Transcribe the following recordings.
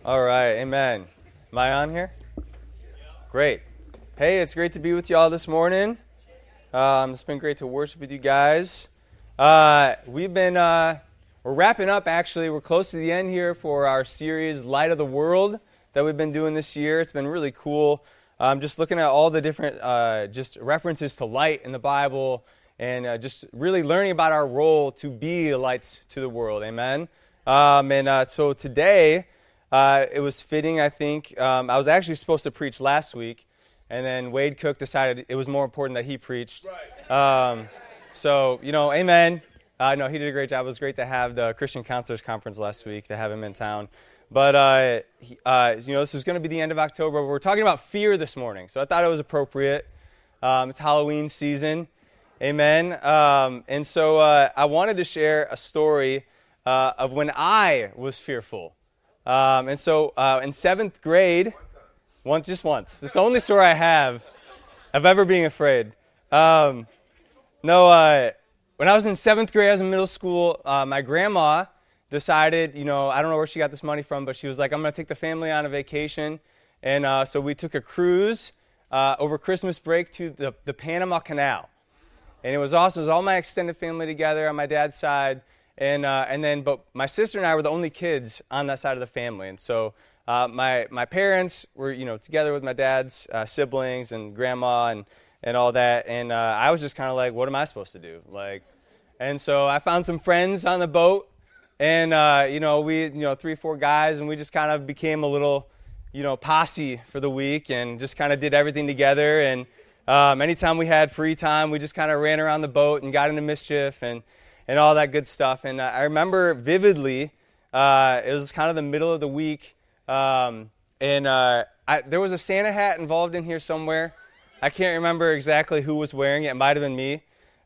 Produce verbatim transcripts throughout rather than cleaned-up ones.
All right, amen. Am I on here? Great. Hey, it's great to be with you all this morning. Um, it's been great to worship with you guys. Uh, we've been, uh, we're wrapping up, actually. We're close to the end here for our series, Light of the World, that we've been doing this year. It's been really cool. Um, just looking at all the different uh, just references to light in the Bible and uh, just really learning about our role to be lights to the world. Amen? Um, and uh, so today, uh, it was fitting, I think. Um, I was actually supposed to preach last week, and then Wade Cook decided it was more important that he preached. Right. Um, so, you know, amen. Uh, no, he did a great job. It was great to have the Christian Counselors Conference last week, to have him in town. But, uh, he, uh, you know, this was going to be the end of October. We're talking about fear this morning, so I thought it was appropriate. Um, it's Halloween season. Amen. Um, and so uh, I wanted to share a story uh, of when I was fearful. Um, and so uh, in seventh grade, once, just once. It's the only story I have of ever being afraid. Um, no, uh, when I was in seventh grade, I was in middle school, uh, my grandma decided, you know, I don't know where she got this money from, but she was like, I'm going to take the family on a vacation. And uh, so we took a cruise uh, over Christmas break to the, the Panama Canal. And it was awesome. It was all my extended family together on my dad's side. And uh, and then, but my sister and I were the only kids on that side of the family. And so uh, my my parents were, you know, together with my dad's uh, siblings and grandma and, and all that. And uh, I was just kind of like, what am I supposed to do? Like, and so I found some friends on the boat. And, uh, you know, we, you know, three, four guys, and we just kind of became a little, you know, posse for the week and just kind of did everything together. And um, anytime we had free time, we just kind of ran around the boat and got into mischief and, and all that good stuff. And uh, I remember vividly, uh, it was kind of the middle of the week, um, and uh, I, there was a Santa hat involved in here somewhere. I can't remember exactly who was wearing it. It might have been me.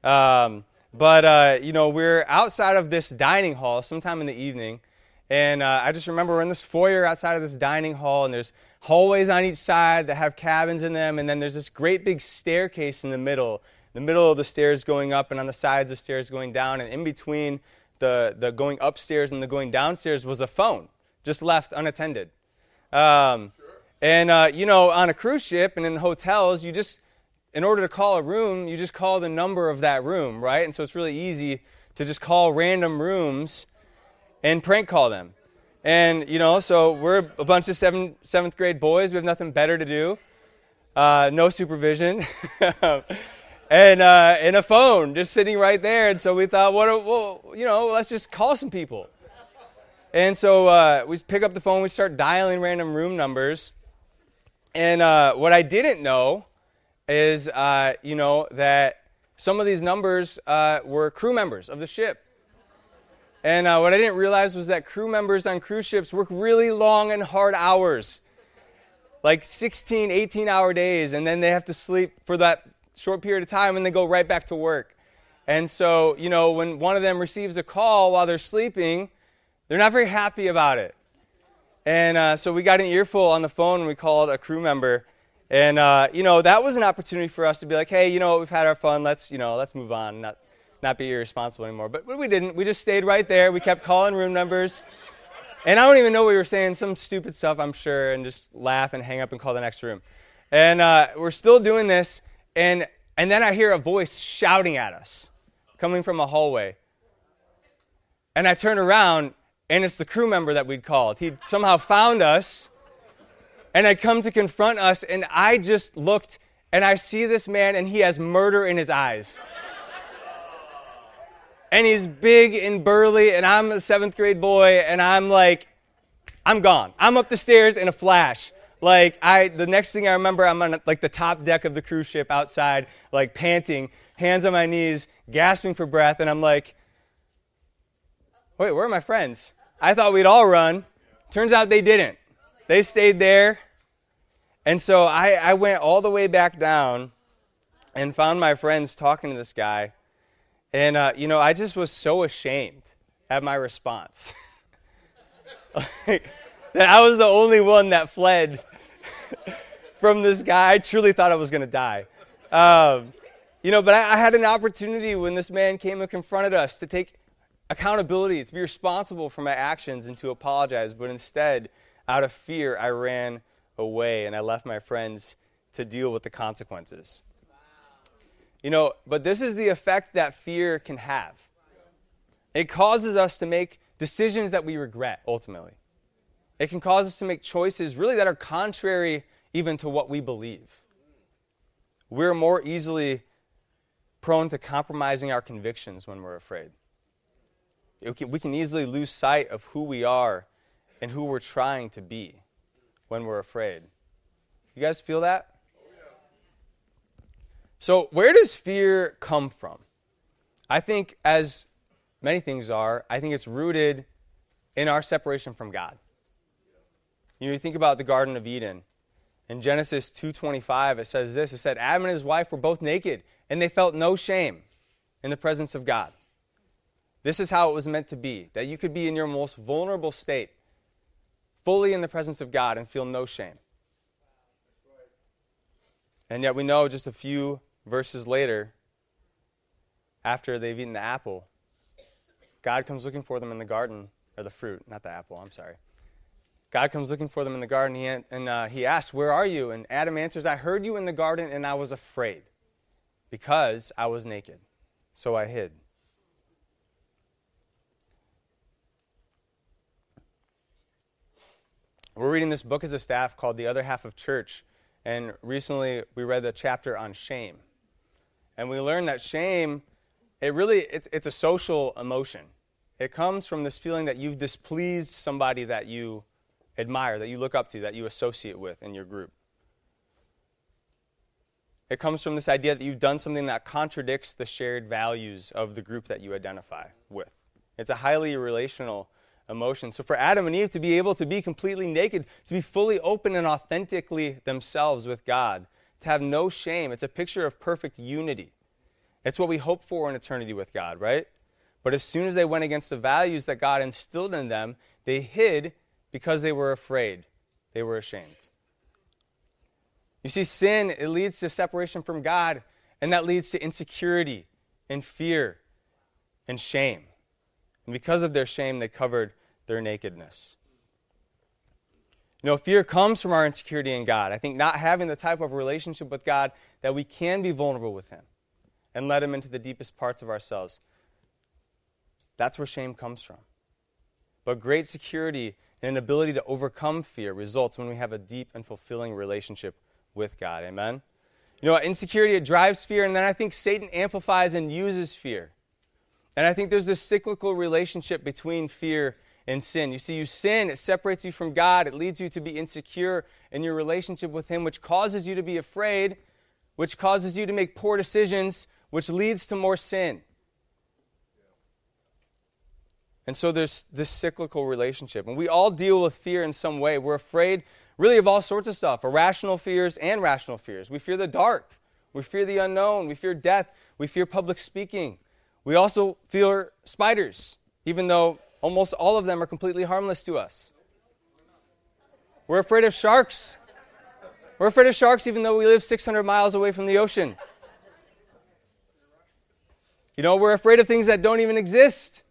Um But, uh, you know, we're outside of this dining hall sometime in the evening, and uh, I just remember we're in this foyer outside of this dining hall, and there's hallways on each side that have cabins in them, and then there's this great big staircase in the middle, the middle of the stairs going up, and on the sides of the stairs going down, and in between the, the going upstairs and the going downstairs was a phone, just left unattended. Um, sure. And, uh, you know, on a cruise ship and in hotels, you just... in order to call a room, you just call the number of that room, right? And so it's really easy to just call random rooms and prank call them. And, you know, so we're a bunch of seven, seventh grade boys. We have nothing better to do. Uh, no supervision. and uh, and a phone just sitting right there. And so we thought, what? Well, you know, let's just call some people. And so uh, we pick up the phone. We start dialing random room numbers. And uh, what I didn't know is, uh, you know, that some of these numbers uh, were crew members of the ship. And uh, what I didn't realize was that crew members on cruise ships work really long and hard hours, like sixteen, eighteen-hour days, and then they have to sleep for that short period of time, and they go right back to work. And so, you know, when one of them receives a call while they're sleeping, they're not very happy about it. And uh, so we got an earful on the phone, and we called a crew member. And, uh, you know, that was an opportunity for us to be like, hey, you know, we've had our fun. Let's, you know, let's move on, not not be irresponsible anymore. But we didn't. We just stayed right there. We kept calling room numbers. And I don't even know what we were saying, some stupid stuff, I'm sure, and just laugh and hang up and call the next room. And uh, we're still doing this. And, and then I hear a voice shouting at us coming from a hallway. And I turn around, and it's the crew member that we'd called. He'd somehow found us. And had come to confront us, and I just looked, and I see this man, and he has murder in his eyes. And he's big and burly, and I'm a seventh grade boy, and I'm like, I'm gone. I'm up the stairs in a flash. Like, I, the next thing I remember, I'm on like the top deck of the cruise ship outside, like panting, hands on my knees, gasping for breath, and I'm like, wait, where are my friends? I thought we'd all run. Turns out they didn't. They stayed there, and so I, I went all the way back down and found my friends talking to this guy, and, uh, you know, I just was so ashamed at my response. Like, that I was the only one that fled from this guy. I truly thought I was going to die. Um, you know, but I, I had an opportunity when this man came and confronted us to take accountability, to be responsible for my actions and to apologize, but instead out of fear, I ran away and I left my friends to deal with the consequences. Wow. You know, but this is the effect that fear can have. It causes us to make decisions that we regret, ultimately. It can cause us to make choices really that are contrary even to what we believe. We're more easily prone to compromising our convictions when we're afraid. We can easily lose sight of who we are and who we're trying to be when we're afraid. You guys feel that? So where does fear come from? I think, as many things are, I think it's rooted in our separation from God. You know, you think about the Garden of Eden. In Genesis two twenty-five, it says this. It said, Adam and his wife were both naked, and they felt no shame in the presence of God. This is how it was meant to be, that you could be in your most vulnerable state, fully in the presence of God and feel no shame. And yet we know just a few verses later, after they've eaten the apple, God comes looking for them in the garden, or the fruit, not the apple, I'm sorry. God comes looking for them in the garden, and, and uh, he asks, where are you? And Adam answers, I heard you in the garden, and I was afraid, because I was naked, so I hid. We're reading this book as a staff called The Other Half of Church, and recently we read the chapter on shame. And we learned that shame, it really, it's, it's a social emotion. It comes from this feeling that you've displeased somebody that you admire, that you look up to, that you associate with in your group. It comes from this idea that you've done something that contradicts the shared values of the group that you identify with. It's a highly relational emotion. So for Adam and Eve to be able to be completely naked, to be fully open and authentically themselves with God, to have no shame, it's a picture of perfect unity. It's what we hope for in eternity with God, right? But as soon as they went against the values that God instilled in them, they hid because they were afraid. They were ashamed. You see, sin, it leads to separation from God, and that leads to insecurity and fear and shame. And because of their shame, they covered their nakedness. You know, fear comes from our insecurity in God. I think not having the type of relationship with God that we can be vulnerable with Him and let Him into the deepest parts of ourselves. That's where shame comes from. But great security and an ability to overcome fear results when we have a deep and fulfilling relationship with God. Amen? You know, insecurity, it drives fear, and then I think Satan amplifies and uses fear. And I think there's this cyclical relationship between fear and sin. You see, you sin, it separates you from God. It leads you to be insecure in your relationship with Him, which causes you to be afraid, which causes you to make poor decisions, which leads to more sin. And so there's this cyclical relationship. And we all deal with fear in some way. We're afraid really of all sorts of stuff, irrational fears and rational fears. We fear the dark. We fear the unknown. We fear death. We fear public speaking. We also fear spiders, even though almost all of them are completely harmless to us. We're afraid of sharks. We're afraid of sharks even though we live six hundred miles away from the ocean. You know, we're afraid of things that don't even exist.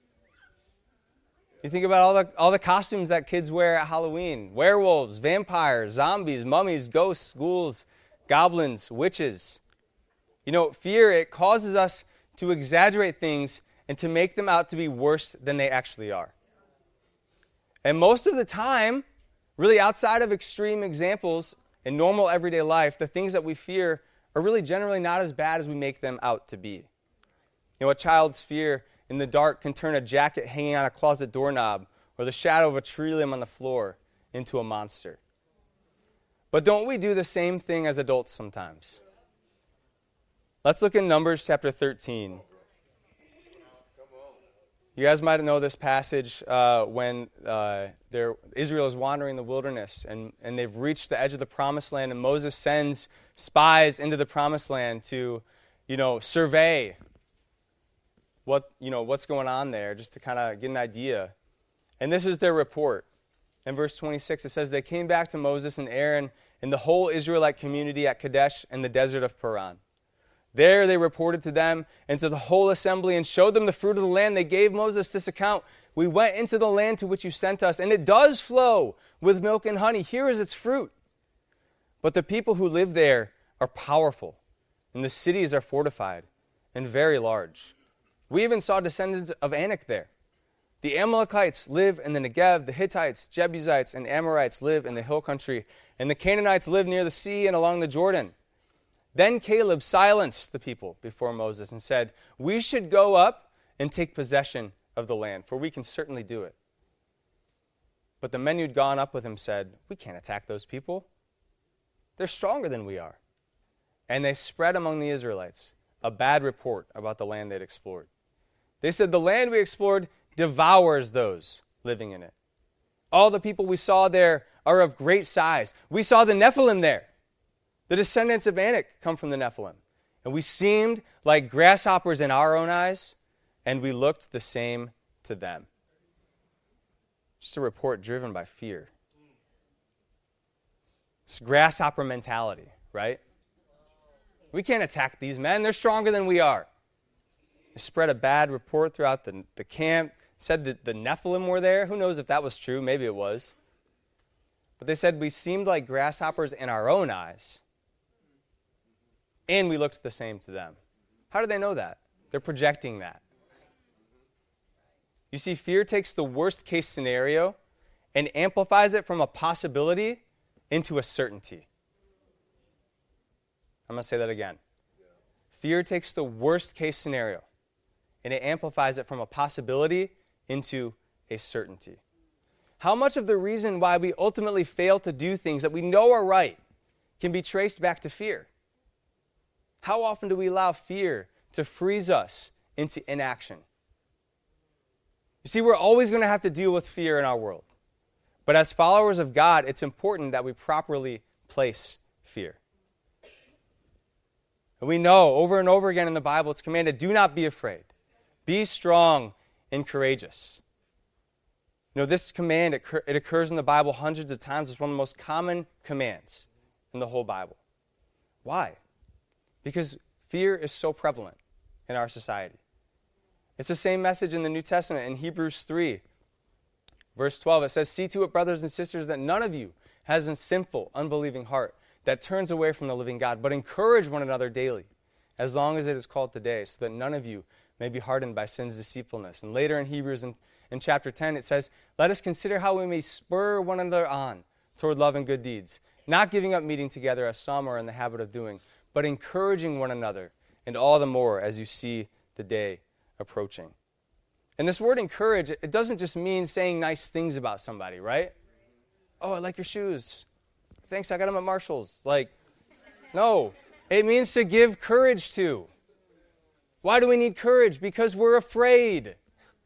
You think about all the all the costumes that kids wear at Halloween. Werewolves, vampires, zombies, mummies, ghosts, ghouls, goblins, witches. You know, fear, it causes us to exaggerate things and to make them out to be worse than they actually are. And most of the time, really outside of extreme examples in normal everyday life, the things that we fear are really generally not as bad as we make them out to be. You know, a child's fear in the dark can turn a jacket hanging on a closet doorknob or the shadow of a tree limb on the floor into a monster. But don't we do the same thing as adults sometimes? Let's look in Numbers chapter thirteen. You guys might know this passage uh, when uh, Israel is wandering in the wilderness and, and they've reached the edge of the promised land, and Moses sends spies into the promised land to, you know, survey what, you know, what's going on there, just to kind of get an idea. And this is their report. In verse twenty-six, it says, they came back to Moses and Aaron and the whole Israelite community at Kadesh in the desert of Paran. There they reported to them and to the whole assembly and showed them the fruit of the land. They gave Moses this account. We went into the land to which you sent us, and it does flow with milk and honey. Here is its fruit. But the people who live there are powerful, and the cities are fortified and very large. We even saw descendants of Anak there. The Amalekites live in the Negev, the Hittites, Jebusites, and Amorites live in the hill country, and the Canaanites live near the sea and along the Jordan. Then Caleb silenced the people before Moses and said, "We should go up and take possession of the land, for we can certainly do it." But the men who'd gone up with him said, "We can't attack those people. They're stronger than we are." And they spread among the Israelites a bad report about the land they'd explored. They said, "The land we explored devours those living in it. All the people we saw there are of great size. We saw the Nephilim there. The descendants of Anak come from the Nephilim. And we seemed like grasshoppers in our own eyes, and we looked the same to them." Just a report driven by fear. It's grasshopper mentality, right? We can't attack these men. They're stronger than we are. They spread a bad report throughout the, the camp. Said that the Nephilim were there. Who knows if that was true? Maybe it was. But they said we seemed like grasshoppers in our own eyes, and we looked the same to them. How do they know that? They're projecting that. You see, fear takes the worst case scenario and amplifies it from a possibility into a certainty. I'm going to say that again. Fear takes the worst case scenario and it amplifies it from a possibility into a certainty. How much of the reason why we ultimately fail to do things that we know are right can be traced back to fear? How often do we allow fear to freeze us into inaction? You see, we're always going to have to deal with fear in our world. But as followers of God, it's important that we properly place fear. And we know over and over again in the Bible, it's commanded, do not be afraid. Be strong and courageous. You know, this command, it, it occurs in the Bible hundreds of times. It's one of the most common commands in the whole Bible. Why? Because fear is so prevalent in our society. It's the same message in the New Testament in Hebrews three, verse twelve. It says, "See to it, brothers and sisters, that none of you has a sinful, unbelieving heart that turns away from the living God, but encourage one another daily, as long as it is called today, so that none of you may be hardened by sin's deceitfulness." And later in Hebrews, in, in chapter ten, it says, "Let us consider how we may spur one another on toward love and good deeds, not giving up meeting together as some are in the habit of doing, but encouraging one another, and all the more as you see the day approaching." And this word encourage, it doesn't just mean saying nice things about somebody, right? "Oh, I like your shoes. Thanks, I got them at Marshall's." Like, no. It means to give courage to. Why do we need courage? Because we're afraid.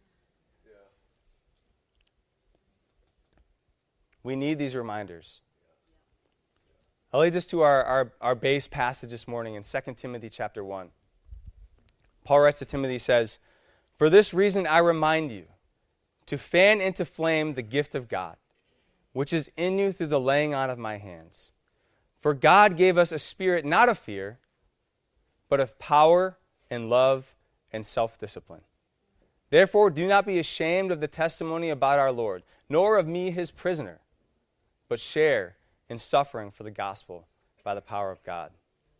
We need these reminders. That leads us to our, our, our base passage this morning in Second Timothy chapter one. Paul writes to Timothy, he says, "For this reason I remind you to fan into flame the gift of God, which is in you through the laying on of my hands. For God gave us a spirit not of fear, but of power and love and self-discipline. Therefore do not be ashamed of the testimony about our Lord, nor of me his prisoner, but share in suffering for the gospel by the power of God."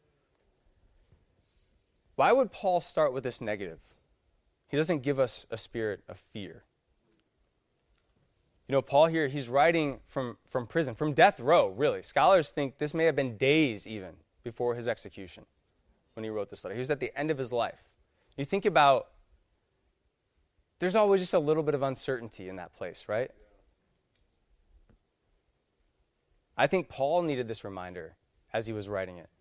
Why would Paul start with this negative? He doesn't give us a spirit of fear. You know, Paul here, he's writing from, from prison, from death row, really. Scholars think this may have been days even before his execution when he wrote this letter. He was at the end of his life. You think about, there's always just a little bit of uncertainty in that place, right? I think Paul needed this reminder as he was writing it.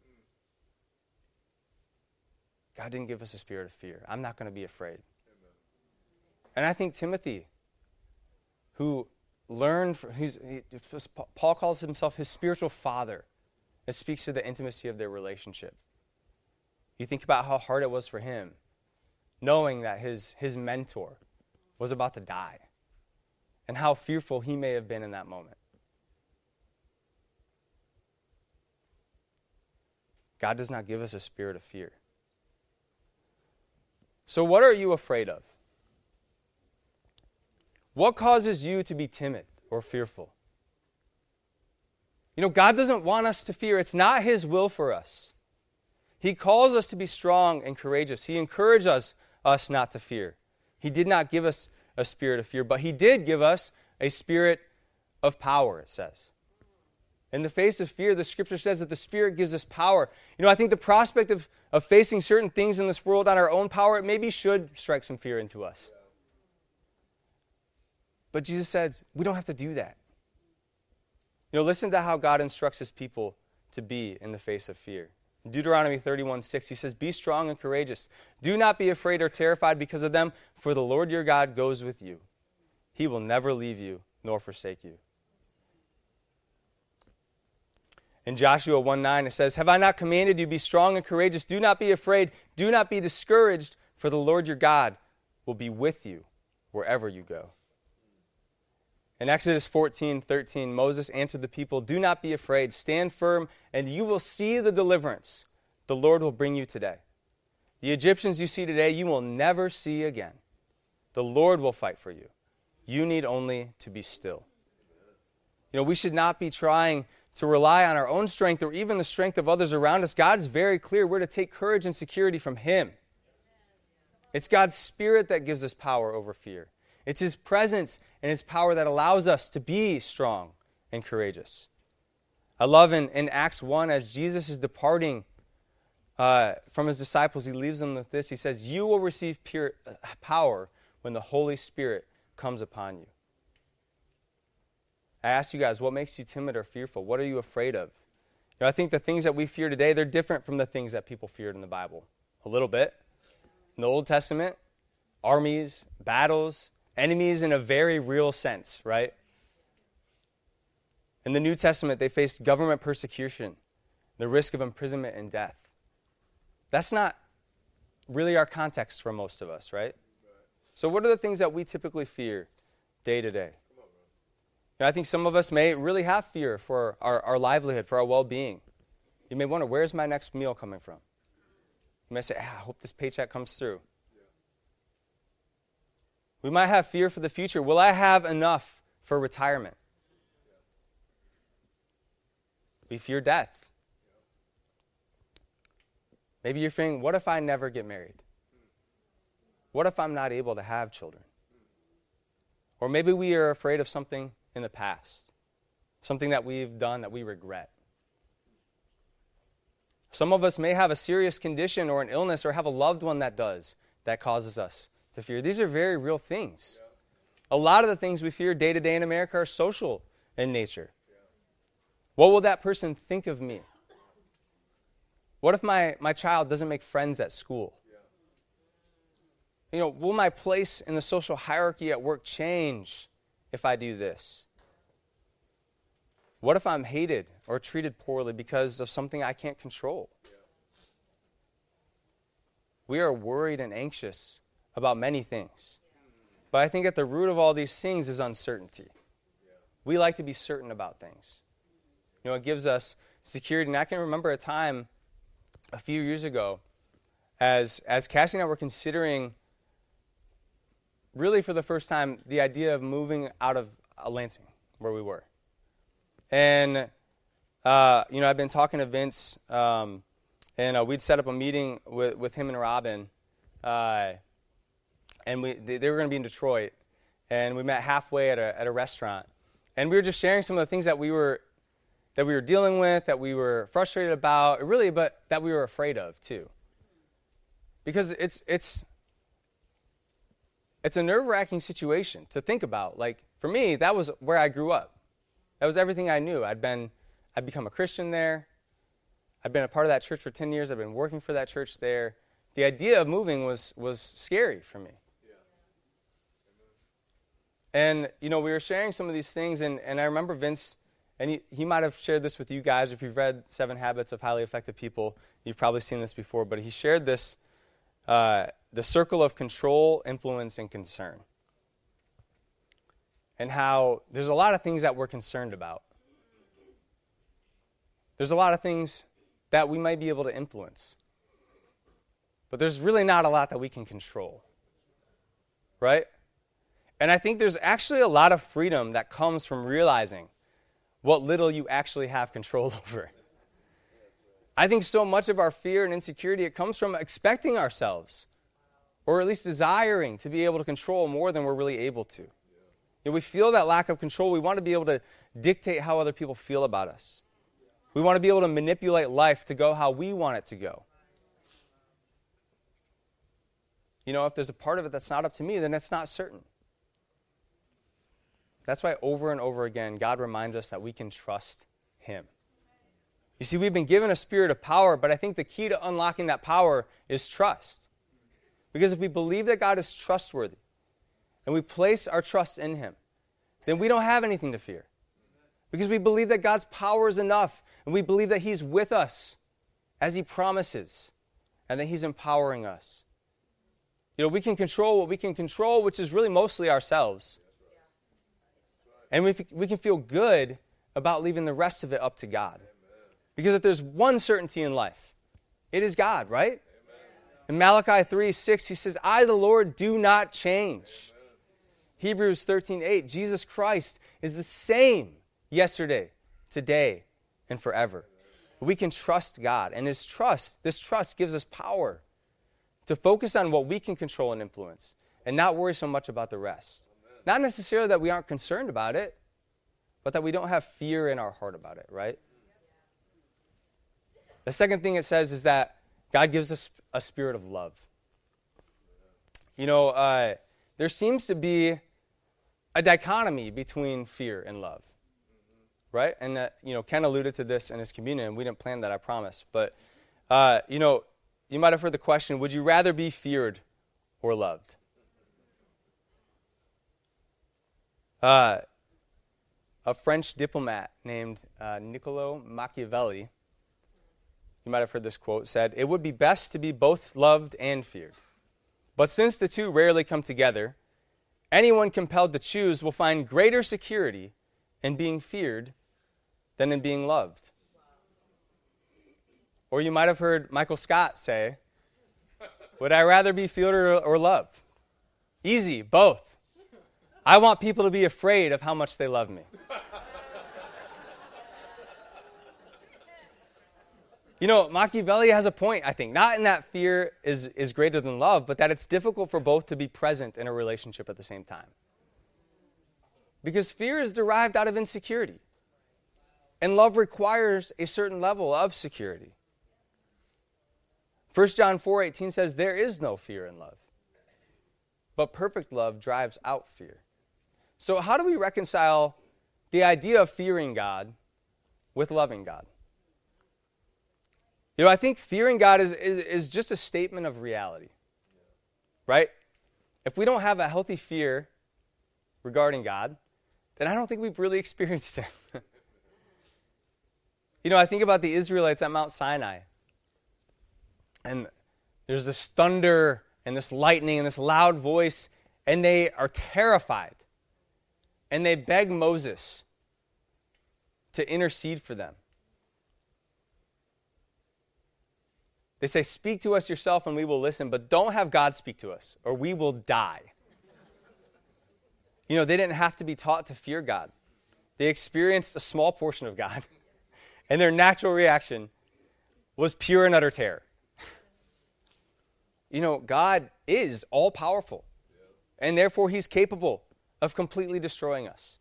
God didn't give us a spirit of fear. I'm not going to be afraid. And I think Timothy, who learned, he's, he, Paul calls himself his spiritual father. It speaks to the intimacy of their relationship. You think about how hard it was for him, knowing that his, his mentor was about to die, and how fearful he may have been in that moment. God does not give us a spirit of fear. So what are you afraid of? What causes you to be timid or fearful? You know, God doesn't want us to fear. It's not his will for us. He calls us to be strong and courageous. He encourages us, us not to fear. He did not give us a spirit of fear, but he did give us a spirit of power, it says. In the face of fear, the scripture says that the Spirit gives us power. You know, I think the prospect of, of facing certain things in this world on our own power, it maybe should strike some fear into us. But Jesus said, we don't have to do that. You know, listen to how God instructs his people to be in the face of fear. In Deuteronomy thirty-one six, he says, be strong and courageous. Do not be afraid or terrified because of them, for the Lord your God goes with you. He will never leave you nor forsake you. In Joshua one nine, it says, have I not commanded you, be strong and courageous? Do not be afraid. Do not be discouraged, for the Lord your God will be with you wherever you go. In Exodus fourteen thirteen, Moses answered the people, do not be afraid. Stand firm, and you will see the deliverance the Lord will bring you today. The Egyptians you see today, you will never see again. The Lord will fight for you. You need only to be still. You know, we should not be trying to rely on our own strength or even the strength of others around us. God's very clear. We're to take courage and security from him. It's God's Spirit that gives us power over fear. It's his presence and his power that allows us to be strong and courageous. I love in, in Acts one, as Jesus is departing uh, from his disciples, he leaves them with this. He says, you will receive pure, uh, power when the Holy Spirit comes upon you. I ask you guys, what makes you timid or fearful? What are you afraid of? You know, I think the things that we fear today, they're different from the things that people feared in the Bible. A little bit. In the Old Testament, armies, battles, enemies in a very real sense, right? In the New Testament, they faced government persecution, the risk of imprisonment and death. That's not really our context for most of us, right? So what are the things that we typically fear day to day? You know, I think some of us may really have fear for our, our livelihood, for our well-being. You may wonder, where's my next meal coming from? You may say, ah, I hope this paycheck comes through. Yeah. We might have fear for the future. Will I have enough for retirement? Yeah. We fear death. Yeah. Maybe you're fearing, what if I never get married? What if I'm not able to have children? Or maybe we are afraid of something in the past, something that we've done that we regret. Some of us may have a serious condition or an illness or have a loved one that does, that causes us to fear. These are very real things. Yeah. A lot of the things we fear day to day in America are social in nature. Yeah. What will that person think of me? What if my, my child doesn't make friends at school? Yeah. You know, will my place in the social hierarchy at work change if I do this? What if I'm hated or treated poorly because of something I can't control? Yeah. We are worried and anxious about many things. But I think at the root of all these things is uncertainty. Yeah. We like to be certain about things. You know, it gives us security. And I can remember a time a few years ago as, as Cassie and I were considering, really for the first time, the idea of moving out of uh, Lansing, where we were. And, uh, you know, I've been talking to Vince, um, and uh, we'd set up a meeting with, with him and Robin, uh, and we they, they were going to be in Detroit, and we met halfway at a at a restaurant, and we were just sharing some of the things that we were that we were dealing with, that we were frustrated about, really, but that we were afraid of too, because it's it's it's a nerve-wracking situation to think about. Like for me, that was where I grew up. That was everything I knew. I'd been, I'd become a Christian there. I'd been a part of that church for ten years. I've been working for that church there. The idea of moving was was scary for me. Yeah. And, you know, we were sharing some of these things, and, and I remember Vince, and he, he might have shared this with you guys. If you've read Seven Habits of Highly Effective People, you've probably seen this before, but he shared this, uh, the circle of control, influence, and concern. And how there's a lot of things that we're concerned about. There's a lot of things that we might be able to influence. But there's really not a lot that we can control. Right? And I think there's actually a lot of freedom that comes from realizing what little you actually have control over. I think so much of our fear and insecurity, it comes from expecting ourselves, or at least desiring to be able to control more than we're really able to. You know, we feel that lack of control. We want to be able to dictate how other people feel about us. We want to be able to manipulate life to go how we want it to go. You know, if there's a part of it that's not up to me, then it's not certain. That's why over and over again, God reminds us that we can trust him. You see, we've been given a spirit of power, but I think the key to unlocking that power is trust. Because if we believe that God is trustworthy and we place our trust in him, then we don't have anything to fear. Because we believe that God's power is enough, and we believe that he's with us as he promises, and that he's empowering us. You know, we can control what we can control, which is really mostly ourselves. And we, we can feel good about leaving the rest of it up to God. Because if there's one certainty in life, it is God, right? In Malachi three six, he says, I, the Lord, do not change. Hebrews thirteen eight, Jesus Christ is the same yesterday, today, and forever. We can trust God. And his trust, this trust gives us power to focus on what we can control and influence and not worry so much about the rest. Not necessarily that we aren't concerned about it, but that we don't have fear in our heart about it, right? The second thing it says is that God gives us a spirit of love. You know, uh, there seems to be a dichotomy between fear and love, right? And, uh, you know, Ken alluded to this in his communion. We didn't plan that, I promise. But, uh, you know, you might have heard the question, would you rather be feared or loved? Uh, a French diplomat named uh, Niccolo Machiavelli, you might have heard this quote, said, it would be best to be both loved and feared. But since the two rarely come together, anyone compelled to choose will find greater security in being feared than in being loved. Or you might have heard Michael Scott say, would I rather be feared or, or loved? Easy, both. I want people to be afraid of how much they love me. You know, Machiavelli has a point, I think. Not in that fear is, is greater than love, but that it's difficult for both to be present in a relationship at the same time. Because fear is derived out of insecurity. And love requires a certain level of security. First John four eighteen says, there is no fear in love, but perfect love drives out fear. So how do we reconcile the idea of fearing God with loving God? You know, I think fearing God is, is, is just a statement of reality, right? If we don't have a healthy fear regarding God, then I don't think we've really experienced it. You know, I think about the Israelites at Mount Sinai, and there's this thunder and this lightning and this loud voice, and they are terrified. And they beg Moses to intercede for them. They say, speak to us yourself and we will listen, but don't have God speak to us or we will die. You know, they didn't have to be taught to fear God. They experienced a small portion of God, and their natural reaction was pure and utter terror. You know, God is all-powerful, and therefore he's capable of completely destroying us.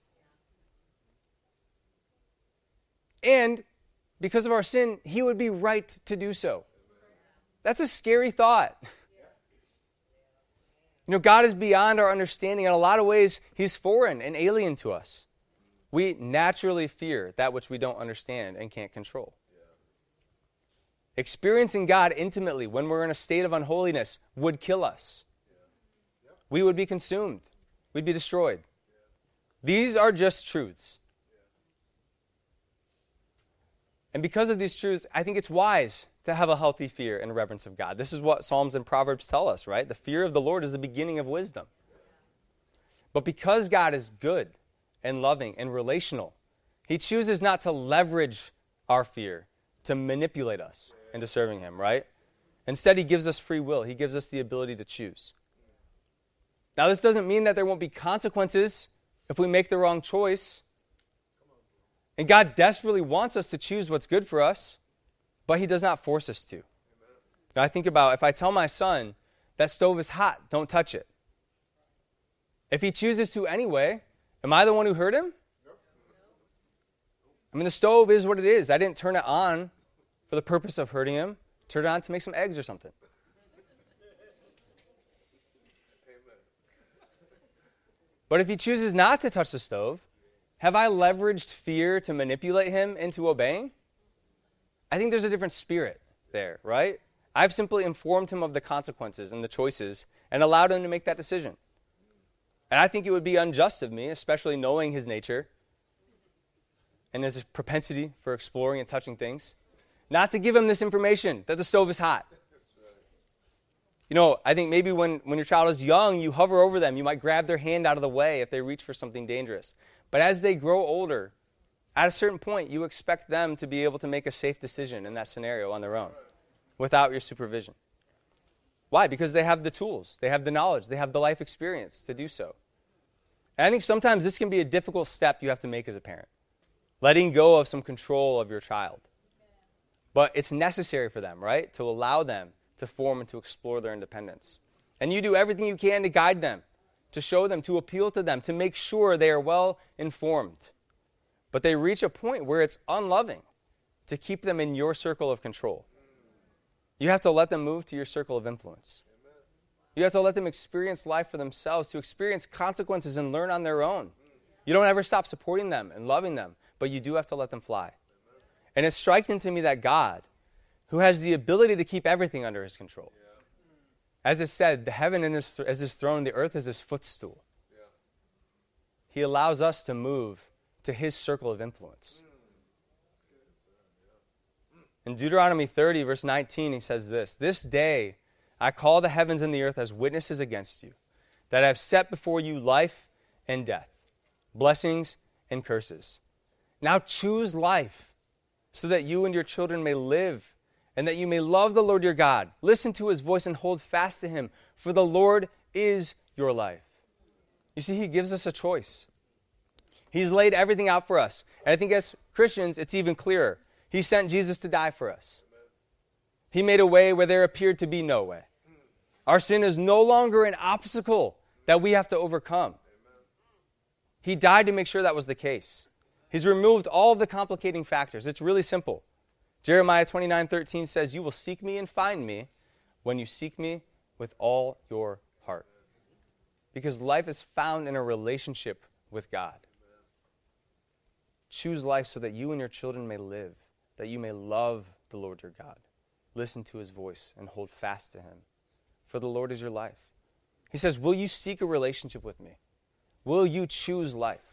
And because of our sin, he would be right to do so. That's a scary thought. You know, God is beyond our understanding. In a lot of ways, he's foreign and alien to us. We naturally fear that which we don't understand and can't control. Experiencing God intimately when we're in a state of unholiness would kill us. We would be consumed. We'd be destroyed. These are just truths. And because of these truths, I think it's wise to have a healthy fear and reverence of God. This is what Psalms and Proverbs tell us, right? The fear of the Lord is the beginning of wisdom. But because God is good and loving and relational, he chooses not to leverage our fear to manipulate us into serving him, right? Instead, he gives us free will. He gives us the ability to choose. Now, this doesn't mean that there won't be consequences if we make the wrong choice. And God desperately wants us to choose what's good for us, but he does not force us to. Now, I think about if I tell my son, that stove is hot, don't touch it. If he chooses to anyway, am I the one who hurt him? I mean, the stove is what it is. I didn't turn it on for the purpose of hurting him. Turn it on to make some eggs or something. But if he chooses not to touch the stove, have I leveraged fear to manipulate him into obeying? I think there's a different spirit there, right? I've simply informed him of the consequences and the choices and allowed him to make that decision. And I think it would be unjust of me, especially knowing his nature and his propensity for exploring and touching things, not to give him this information that the stove is hot. You know, I think maybe when, when your child is young, you hover over them. You might grab their hand out of the way if they reach for something dangerous. But as they grow older, at a certain point, you expect them to be able to make a safe decision in that scenario on their own without your supervision. Why? Because they have the tools, they have the knowledge, they have the life experience to do so. And I think sometimes this can be a difficult step you have to make as a parent, letting go of some control of your child. But it's necessary for them, right, to allow them to form and to explore their independence. And you do everything you can to guide them, to show them, to appeal to them, to make sure they are well informed. But they reach a point where it's unloving to keep them in your circle of control. You have to let them move to your circle of influence. You have to let them experience life for themselves, to experience consequences and learn on their own. You don't ever stop supporting them and loving them, but you do have to let them fly. And it's striking to me that God, who has the ability to keep everything under his control, as it said, the heaven is th- his throne, the earth is his footstool. He allows us to move to his circle of influence. In Deuteronomy thirty, verse nineteen, he says this, "This day I call the heavens and the earth as witnesses against you, that I have set before you life and death, blessings and curses. Now choose life, so that you and your children may live, and that you may love the Lord your God. Listen to his voice and hold fast to him, for the Lord is your life." You see, he gives us a choice. He's laid everything out for us. And I think as Christians, it's even clearer. He sent Jesus to die for us. He made a way where there appeared to be no way. Our sin is no longer an obstacle that we have to overcome. He died to make sure that was the case. He's removed all of the complicating factors. It's really simple. Jeremiah twenty-nine thirteen says, "You will seek me and find me when you seek me with all your heart." Because life is found in a relationship with God. Choose life so that you and your children may live, that you may love the Lord your God. Listen to his voice and hold fast to him, for the Lord is your life. He says, will you seek a relationship with me? Will you choose life?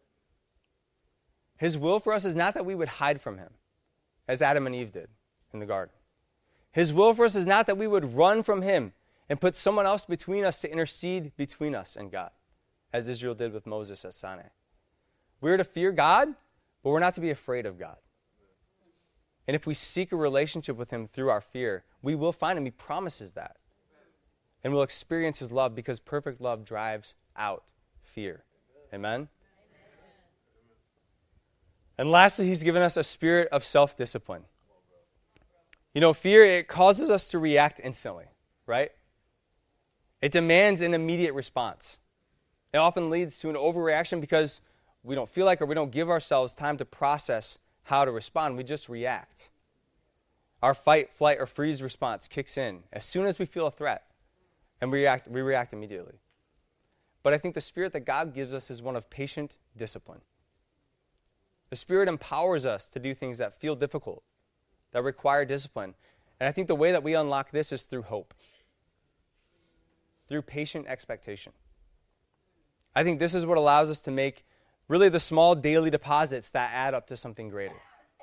His will for us is not that we would hide from him, as Adam and Eve did in the garden. His will for us is not that we would run from him and put someone else between us to intercede between us and God, as Israel did with Moses at Sinai. We're to fear God, but we're not to be afraid of God. And if we seek a relationship with him through our fear, we will find him. He promises that. And we'll experience his love, because perfect love drives out fear. Amen? And lastly, he's given us a spirit of self-discipline. You know, fear, it causes us to react instantly, right? It demands an immediate response. It often leads to an overreaction because we don't feel like, or we don't give ourselves time to process how to respond. We just react. Our fight, flight, or freeze response kicks in as soon as we feel a threat, and we react, we react immediately. But I think the spirit that God gives us is one of patient discipline. The Spirit empowers us to do things that feel difficult, that require discipline. And I think the way that we unlock this is through hope, through patient expectation. I think this is what allows us to make really the small daily deposits that add up to something greater.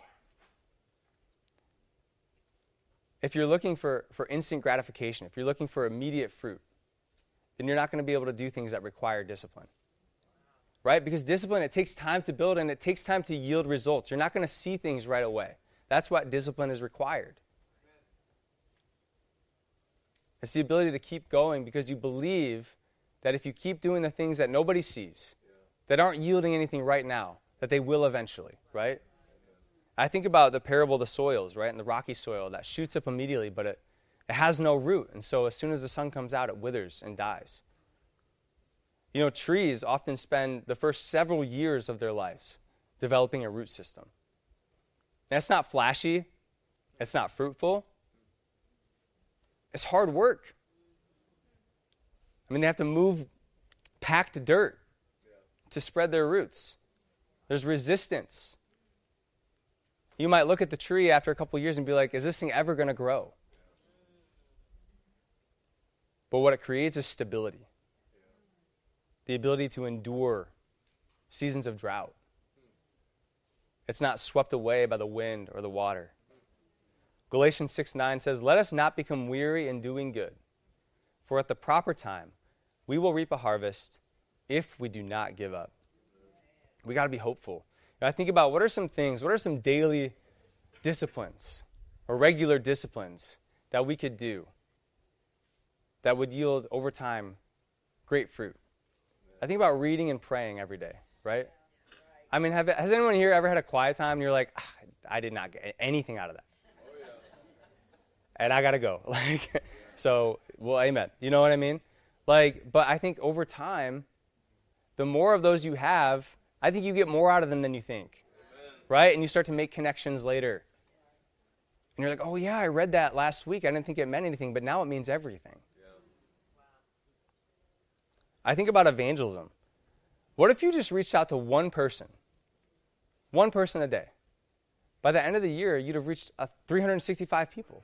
If you're looking for, for instant gratification, if you're looking for immediate fruit, then you're not going to be able to do things that require discipline. Right? Because discipline, it takes time to build, and it takes time to yield results. You're not going to see things right away. That's what discipline is required. It's the ability to keep going because you believe that if you keep doing the things that nobody sees, that aren't yielding anything right now, that they will eventually, right? I think about the parable of the soils, right, and the rocky soil that shoots up immediately, but it, it has no root. And so as soon as the sun comes out, it withers and dies. You know, trees often spend the first several years of their lives developing a root system. That's not flashy. It's not fruitful. It's hard work. I mean, they have to move packed dirt to spread their roots. There's resistance. You might look at the tree after a couple years and be like, is this thing ever going to grow? But what it creates is stability. The ability to endure seasons of drought. It's not swept away by the wind or the water. Galatians six nine says, let us not become weary in doing good, for at the proper time we will reap a harvest if we do not give up. We got to be hopeful. And I think about what are some things, what are some daily disciplines or regular disciplines that we could do that would yield over time great fruit. I think about reading and praying every day, right? I mean, have, has anyone here ever had a quiet time and you're like, ah, I did not get anything out of that? Oh, yeah. And I got to go. Like, so, well, amen. You know what I mean? Like, but I think over time, the more of those you have, I think you get more out of them than you think, amen. Right? And you start to make connections later. And you're like, oh, yeah, I read that last week. I didn't think it meant anything, but now it means everything. I think about evangelism. What if you just reached out to one person? One person a day. By the end of the year, you'd have reached uh, three hundred sixty-five people.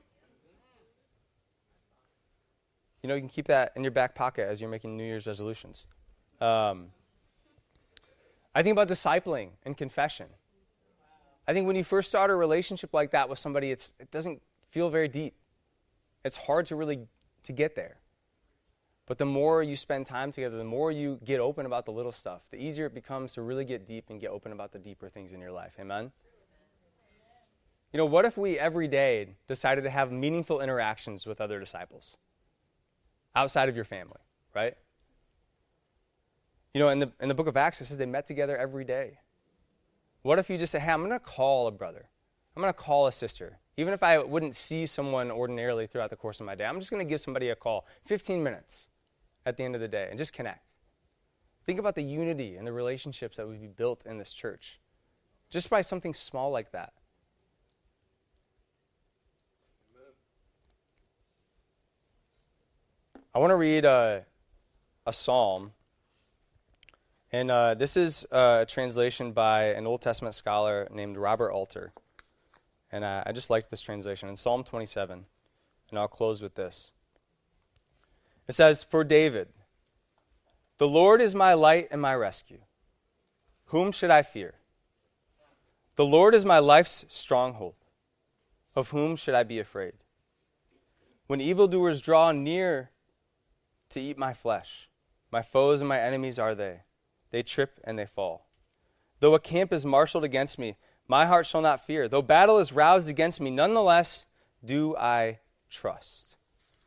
You know, you can keep that in your back pocket as you're making New Year's resolutions. Um, I think about discipling and confession. I think when you first start a relationship like that with somebody, it's, it doesn't feel very deep. It's hard to really to get there. But the more you spend time together, the more you get open about the little stuff, the easier it becomes to really get deep and get open about the deeper things in your life. Amen? You know, what if we every day decided to have meaningful interactions with other disciples outside of your family, right? You know, in the in the book of Acts, it says they met together every day. What if you just say, hey, I'm going to call a brother. I'm going to call a sister. Even if I wouldn't see someone ordinarily throughout the course of my day, I'm just going to give somebody a call, fifteen minutes at the end of the day, and just connect. Think about the unity and the relationships that would be built in this church just by something small like that. I want to read a, a psalm. And uh, this is uh, a translation by an Old Testament scholar named Robert Alter. And uh, I just liked this translation. In Psalm twenty-seven, and I'll close with this. It says, for David, the Lord is my light and my rescue. Whom should I fear? The Lord is my life's stronghold. Of whom should I be afraid? When evildoers draw near to eat my flesh, my foes and my enemies are they. They trip and they fall. Though a camp is marshaled against me, my heart shall not fear. Though battle is roused against me, nonetheless do I trust.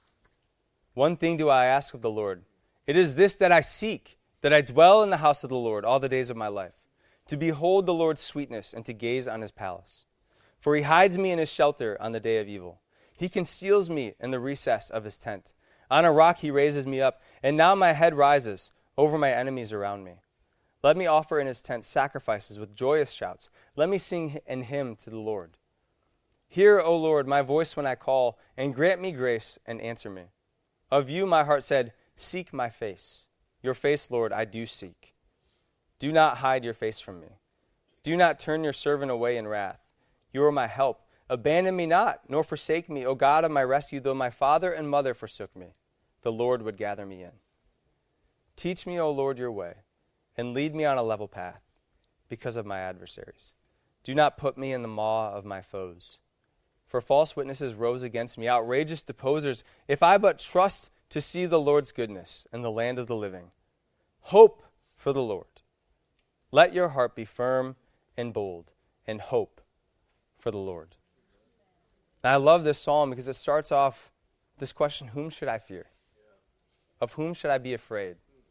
One thing do I ask of the Lord. It is this that I seek, that I dwell in the house of the Lord all the days of my life, to behold the Lord's sweetness and to gaze on his palace. For he hides me in his shelter on the day of evil. He conceals me in the recess of his tent. On a rock he raises me up, and now my head rises over my enemies around me. Let me offer in his tent sacrifices with joyous shouts. Let me sing an hymn to the Lord. Hear, O Lord, my voice when I call, and grant me grace and answer me. Of you my heart said, seek my face. Your face, Lord, I do seek. Do not hide your face from me. Do not turn your servant away in wrath. You are my help. Abandon me not, nor forsake me, O God of my rescue. Though my father and mother forsook me, the Lord would gather me in. Teach me, O Lord, your way, and lead me on a level path because of my adversaries. Do not put me in the maw of my foes. For false witnesses rose against me, outrageous deposers. If I but trust to see the Lord's goodness in the land of the living, hope for the Lord. Let your heart be firm and bold, and hope for the Lord. And I love this psalm because it starts off this question, whom should I fear? Of whom should I be afraid?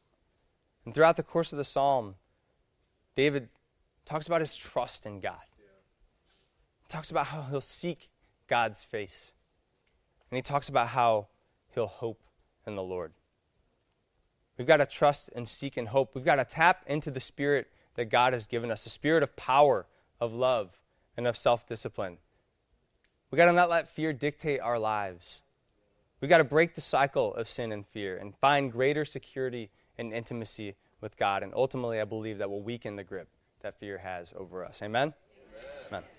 And throughout the course of the psalm, David talks about his trust in God. He talks about how he'll seek God's face. And he talks about how he'll hope in the Lord. We've got to trust and seek and hope. We've got to tap into the spirit that God has given us, a spirit of power, of love, and of self-discipline. We've got to not let fear dictate our lives. We've got to break the cycle of sin and fear and find greater security and intimacy with God. And ultimately, I believe that will weaken the grip that fear has over us. Amen? Amen. Amen.